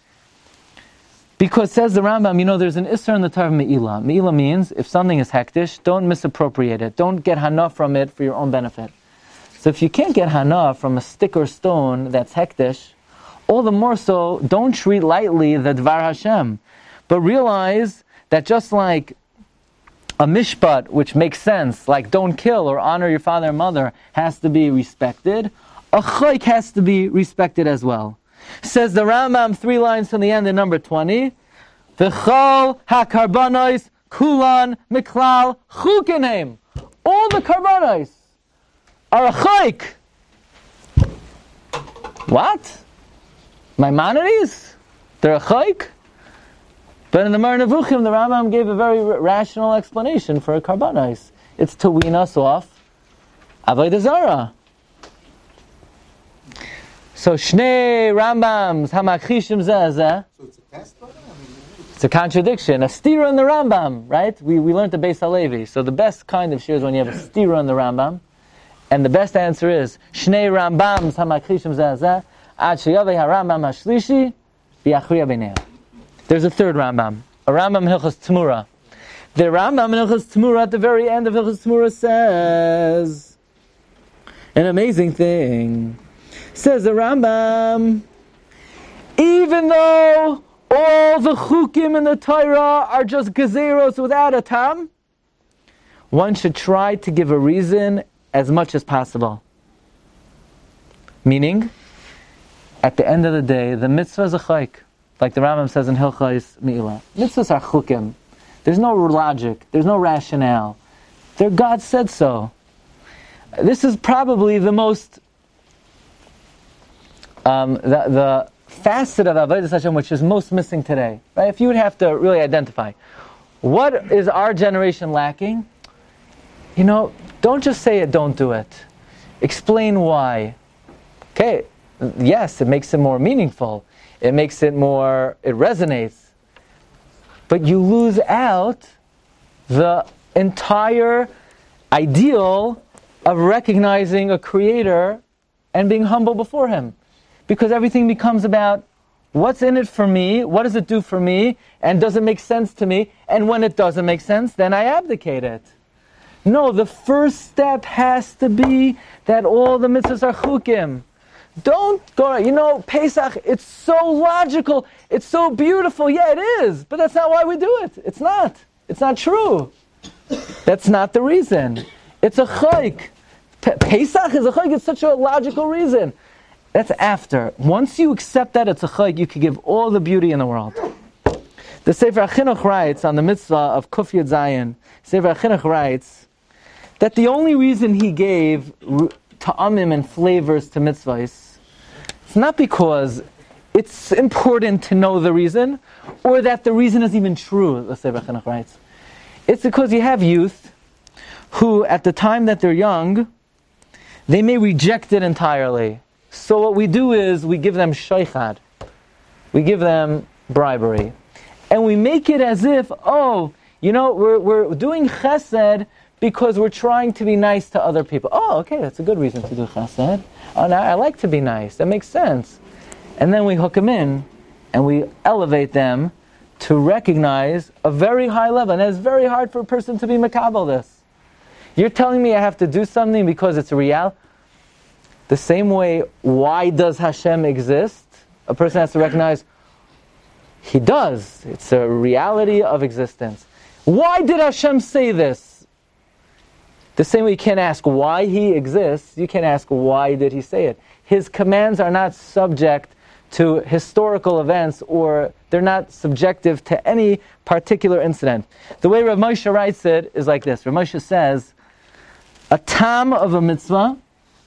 Because says the Rambam, you know, there's an Isser in the Torah of Me'ilah. Me'ilah means, if something is hektish, don't misappropriate it. Don't get hana from it for your own benefit. So if you can't get hana from a stick or stone that's hektish, all the more so, don't treat lightly the Dvar Hashem. But realize that just like a mishpat, which makes sense, like don't kill or honor your father and mother, has to be respected, a chayk has to be respected as well. Says the Rambam, three lines from the end in number twenty, V'chol ha-karbanos kulan miklal chukenem. All the karbanos are a chayk. What? Maimonides? They're a chayk? But in the Mar Nevuchim, the Rambam gave a very rational explanation for a karbanos. It's to wean us off avodah zarah. So So Shnei Rambams Hamakchishim Zeh Zeh. So it's a test? I mean, It's a contradiction. A stira in the Rambam, right? We we learned the Beis Halevi. So the best kind of shir is when you have a stira in the Rambam. And the best answer is Shnei Rambams Hamakchishim Zeh Zeh Ad Sheyavei HaRambam HaShlishi V'Yachriya B'neiha. There's a third Rambam. A Rambam Hilchos Tmura. The Rambam in Hilchos Tmura at the very end of Hilchos Tmura says an amazing thing. Says the Rambam, even though all the chukim in the Torah are just gezeros without a tam, one should try to give a reason as much as possible. Meaning, at the end of the day, the mitzvah is a chayk. Like the Rambam says in Hilchos Me'ilah. Mitzvahs are chukim. There's no logic. There's no rationale. They're God said so. This is probably the most, um, the, the facet of Avodas Hashem which is most missing today. Right? If you would have to really identify, what is our generation lacking? You know, don't just say it, don't do it. Explain why. Okay, yes, it makes it more meaningful. It makes it more, it resonates. But you lose out the entire ideal of recognizing a creator and being humble before him. Because everything becomes about what's in it for me, what does it do for me, and does it make sense to me? And when it doesn't make sense, then I abdicate it. No, the first step has to be that all the mitzvahs are chukim. Don't go, you know, Pesach, it's so logical, it's so beautiful. Yeah, it is, but that's not why we do it. It's not. It's not true. That's not the reason. It's a chayk. Pesach is a chayk, it's such a logical reason. That's after. Once you accept that it's a chayk, you can give all the beauty in the world. The Sefer HaChinuch writes on the mitzvah of Kuf Yud Zayin, Sefer HaChinuch writes that the only reason he gave ta'amim and flavors to mitzvahs, it's not because it's important to know the reason, or that the reason is even true, the Sefer HaChinuch writes. It's because you have youth who, at the time that they're young, they may reject it entirely. So what we do is we give them shaychad. We give them bribery. And we make it as if, oh, you know, we're, we're doing chesed because we're trying to be nice to other people. Oh, okay, that's a good reason to do chesed. Oh, now I like to be nice. That makes sense. And then we hook them in, and we elevate them to recognize a very high level. And it's very hard for a person to be makabel this. You're telling me I have to do something because it's real? The same way, why does Hashem exist? A person has to recognize, He does. It's a reality of existence. Why did Hashem say this? The same way you can't ask why He exists, you can't ask why did He say it. His commands are not subject to historical events, or they're not subjective to any particular incident. The way Rav Moshe writes it is like this. Rav Moshe says, a tam of a mitzvah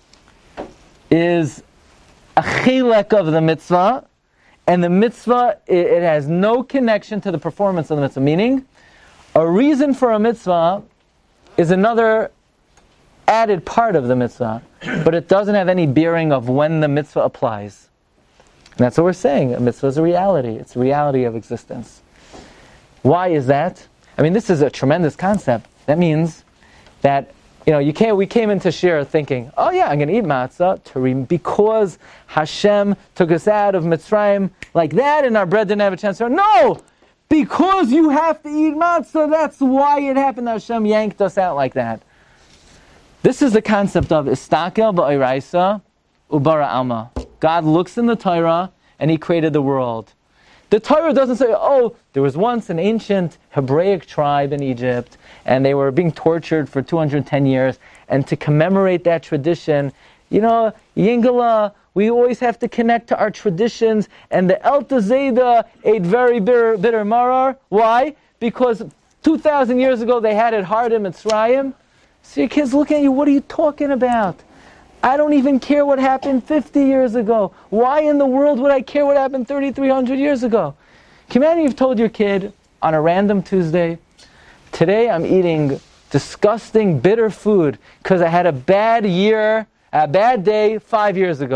is a chilek of the mitzvah, and the mitzvah, it, it has no connection to the performance of the mitzvah. Meaning, a reason for a mitzvah is another added part of the mitzvah, but it doesn't have any bearing of when the mitzvah applies. And that's what we're saying. A mitzvah is a reality. It's a reality of existence. Why is that? I mean, this is a tremendous concept. That means that, you know, you can't, we came into Shir thinking, oh yeah, I'm going to eat matzah to re- because Hashem took us out of Mitzrayim like that and our bread didn't have a chance to... No! Because you have to eat matzah, that's why it happened. Hashem yanked us out like that. This is the concept of istakel ba'iraisa ubara alma. God looks in the Torah and He created the world. The Torah doesn't say, oh, there was once an ancient Hebraic tribe in Egypt and they were being tortured for two hundred ten years, and to commemorate that tradition, you know, Yingala, we always have to connect to our traditions, and the Elta Zayda ate very bitter, bitter marar. Why? Because two thousand years ago they had it hard in Mitzrayim. So your kids looking at you, what are you talking about? I don't even care what happened fifty years ago. Why in the world would I care what happened thirty-three hundred years ago? Can you imagine you've told your kid on a random Tuesday, today I'm eating disgusting, bitter food because I had a bad year, a bad day five years ago.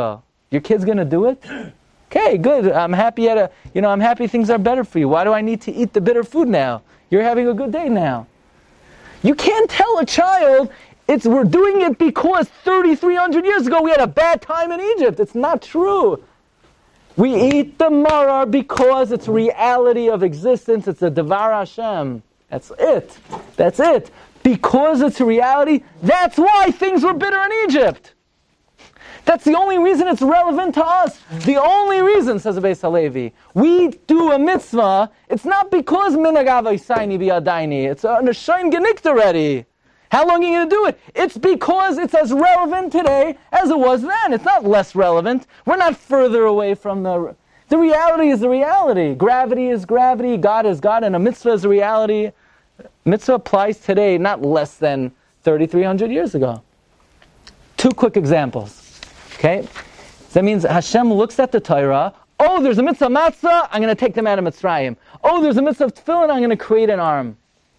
Your kid's going to do it? Okay, good. I'm happy at a, you know, I'm happy things are better for you. Why do I need to eat the bitter food now? You're having a good day now. You can't tell a child, it's we're doing it because thirty-three hundred years ago we had a bad time in Egypt. It's not true. We eat the marar because it's reality of existence. It's a Devar Hashem. That's it. That's it. Because it's a reality, that's why things were bitter in Egypt. That's the only reason it's relevant to us. The only reason, says the Beis Halevi, we do a mitzvah, it's not because minhag avosaini biyadaini. It's a neshayin genikt already. How long are you going to do it? It's because it's as relevant today as it was then. It's not less relevant. We're not further away from the... The reality is the reality. Gravity is gravity. God is God. And a mitzvah is a reality. Mitzvah applies today, not less than thirty-three hundred years ago. Two quick examples. Okay? That means Hashem looks at the Torah. Oh, there's a mitzvah matzah. I'm going to take them out of Mitzrayim. Oh, there's a mitzvah of tefillin. I'm going to create an arm.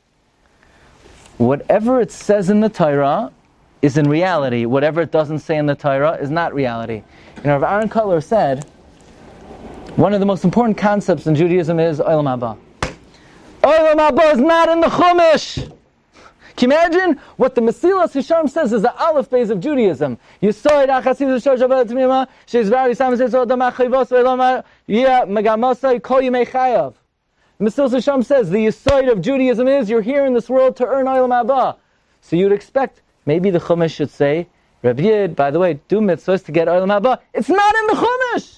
Whatever it says in the Torah is in reality. Whatever it doesn't say in the Torah is not reality. You know, Rav Aaron Kotler said, one of the most important concepts in Judaism is Olam Haba. Olam Haba is not in the Chumash. Can you imagine what the Mesilas Yesharim says is the Aleph Beis of Judaism? Yisoid Achasidus Shor Shabbat Tmima Sheizvari Sam Says Odam Achayvos Ve'Loma Yeh Megamosai Kol Yimei Chayav. Mesilas Yesharim says the Yisoid of Judaism is you're here in this world to earn Olam Haba. So you'd expect maybe the Chumash should say, Reb Yid, by the way, do mitzvahs to get Olam Haba. It's not in the Chumash.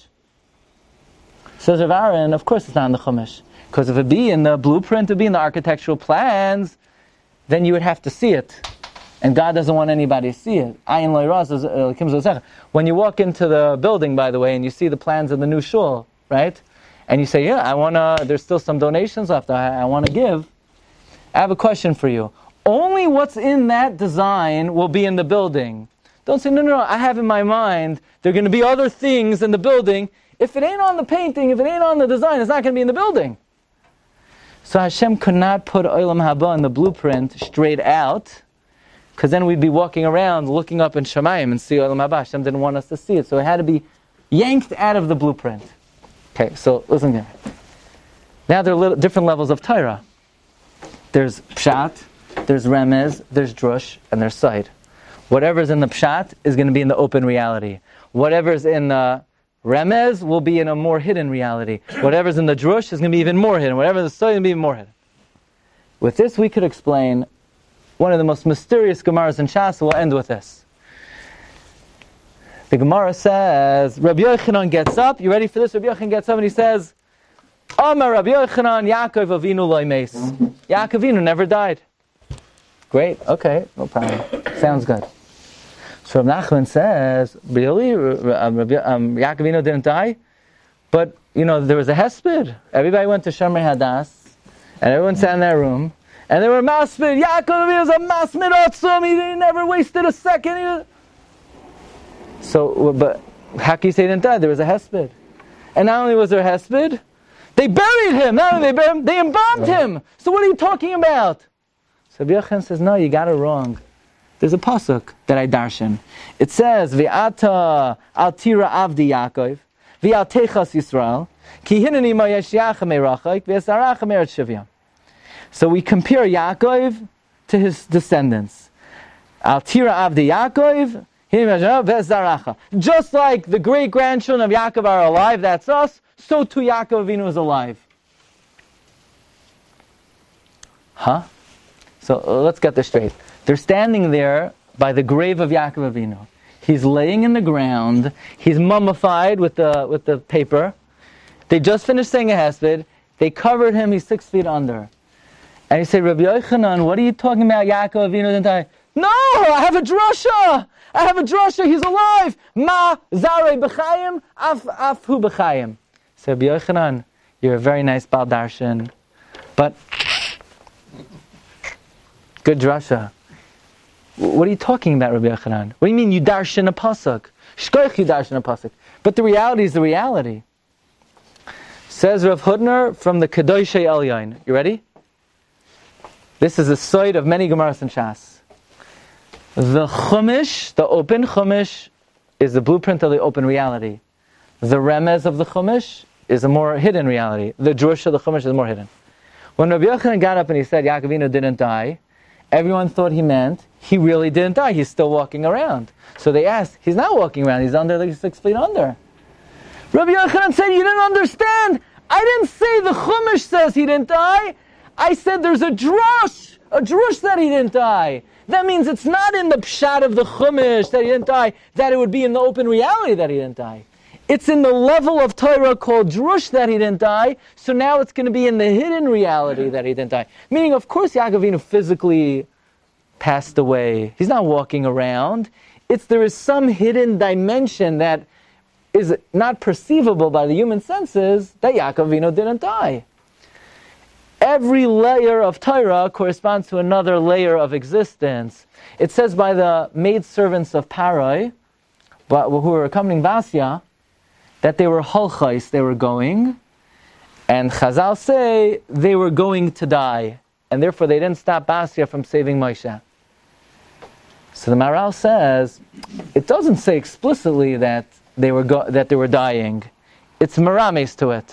Says Rav Aaron, of course it's not in the Chumash. Because if it be in the blueprint, it would be in the architectural plans, then you would have to see it. And God doesn't want anybody to see it. Ayin lo yirah. When you walk into the building, by the way, and you see the plans of the new shul, right? And you say, yeah, I want to, there's still some donations left, I, I want to give. I have a question for you. Only what's in that design will be in the building. Don't say, no, no, no, I have in my mind, there are going to be other things in the building. If it ain't on the painting, if it ain't on the design, it's not going to be in the building. So Hashem could not put Olam Haba in the blueprint straight out, because then we'd be walking around looking up in Shemayim and see Olam Haba. Hashem didn't want us to see it, so it had to be yanked out of the blueprint. Okay, so listen to me. Now there are little, different levels of Torah. There's Pshat, there's Remez, there's Drush, and there's Side. Whatever's in the Pshat is going to be in the open reality. Whatever's in the Remez will be in a more hidden reality. Whatever's in the Drush is going to be even more hidden. Whatever's in the Side is going to be even more hidden. With this we could explain one of the most mysterious Gemaras in Shas. We'll end with this. The Gemara says, Rabbi Yochanan gets up. You ready for this? Rabbi Yochanan gets up and he says, Amar Rabbi Yochanan, Yaakov Avinu lo meis. Yaakov Avinu never died. Great, okay, no problem. Sounds good. So Rabbi Nachman says, really? Um, um, Yaakov Avinu didn't die? But, you know, there was a hesped. Everybody went to Shomer Hadas, and everyone sat in their room, and they were maspid. Yaakov Avinu was a maspid otzum. He never wasted a second. He was... So, but how can you say he didn't die? There was a hesped. And not only was there a hesped, they buried him. Not only they buried him, they embalmed him. So what are you talking about? So Rabbi Yochanan says, no, you got it wrong. There's a pasuk that I darshan. It says, "Ve'ata al tira avdi Yaakov, ve'al techas Yisrael, ki hineni ma yeshiach meirachik, ve'esarach meirat shivya." So we compare Yaakov to his descendants. Al tira avdi Yaakov, hineni ve'esaracha. Just like the great grandchildren of Yaakov are alive, that's us. So too Yaakov Avinu is alive. Huh? So uh, let's get this straight. They're standing there by the grave of Yaakov Avinu. He's laying in the ground. He's mummified with the with the paper. They just finished saying a hesped. They covered him. He's six feet under. And he said, Rabbi Yochanan, what are you talking about? Yaakov Avinu didn't die. No, I have a drasha. I have a drasha. He's alive. Ma zare b'chayim, af af hu b'chayim. So Rabbi Yochanan, you're a very nice Baal Darshan, but good drasha. What are you talking about, Rabbi Yochanan? What do you mean you darshan a pasuk? Shkoich you darshan a pasuk. But the reality is the reality. Says Rav Hudner from the Kedoshei Elyon. You ready? This is a side of many Gemaras and Shas. The Chumash, the open Chumash, is the blueprint of the open reality. The remez of the Chumash is a more hidden reality. The drush of the Chumash is more hidden. When Rabbi Yochanan got up and he said Yaakov Avinu didn't die, everyone thought he meant he really didn't die. He's still walking around. So they asked, he's not walking around. He's under, like six feet under. Rabbi Yochanan said, you didn't understand. I didn't say the Chumash says he didn't die. I said there's a drush, a drush that he didn't die. That means it's not in the pshat of the Chumash that he didn't die, that it would be in the open reality that he didn't die. It's in the level of Torah called drush that he didn't die, so now it's going to be in the hidden reality that he didn't die. Meaning, of course, Yaakov Avinu physically passed away. He's not walking around. It's there is some hidden dimension that is not perceivable by the human senses that Yaakov Avinu didn't die. Every layer of Torah corresponds to another layer of existence. It says by the maidservants of Parai, but who were accompanying Vasya, that they were holchais, they were going, and Chazal say they were going to die, and therefore they didn't stop Vasya from saving Moshe. So the Maharal says, it doesn't say explicitly that they were go- that they were dying. It's merames to it.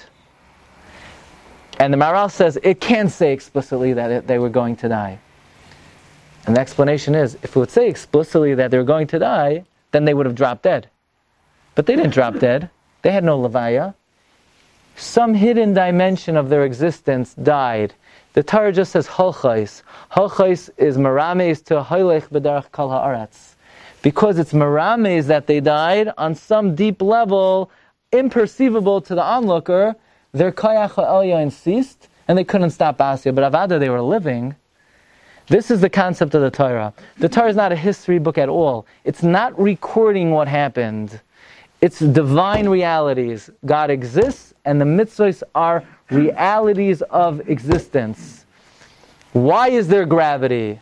And the Maharal says it can't say explicitly that it, they were going to die. And the explanation is, if it would say explicitly that they were going to die, then they would have dropped dead. But they didn't drop dead. They had no levaya. Some hidden dimension of their existence died. The Torah just says holchais. Holchais is merames to hoylech b'derech kol haaretz. Because it's merames that they died on some deep level, imperceivable to the onlooker, their koyach ha'elyon ceased, and they couldn't stop Asya. But avada, they were living. This is the concept of the Torah. The Torah is not a history book at all. It's not recording what happened. It's divine realities. God exists, and the mitzvahs are realities of existence. Why is there gravity?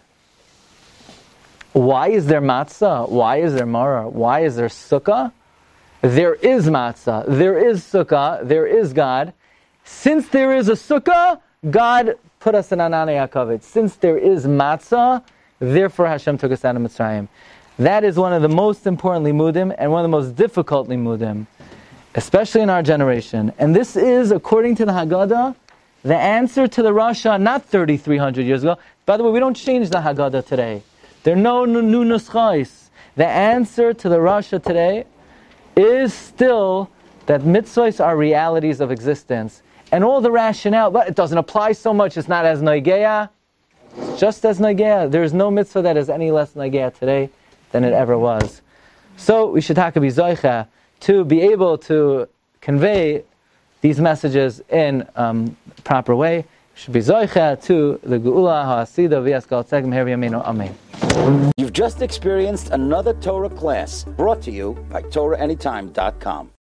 Why is there matzah? Why is there maror? Why is there sukkah? There is matzah. There is sukkah. There is God. Since there is a sukkah, God put us in Ananei HaKavod. Since there is matzah, therefore Hashem took us out of Mitzrayim. That is one of the most important limudim and one of the most difficult limudim, especially in our generation. And this is, according to the Haggadah, the answer to the Rasha not thirty-three hundred years ago. By the way, we don't change the Haggadah today. There are no new nuschais. The answer to the Rasha today is still that mitzvahs are realities of existence. And all the rationale, but it doesn't apply so much, it's not as noigeya. It's just as noigeya. There is no mitzvah that is any less noigeya today than it ever was. So we should have to be zoicha to be able to convey these messages in um, proper way. We should be zoicha to the geula ha'asida v'yaskal tzegim her v'yameinu. Amen. You've just experienced another Torah class brought to you by Torah Anytime dot com.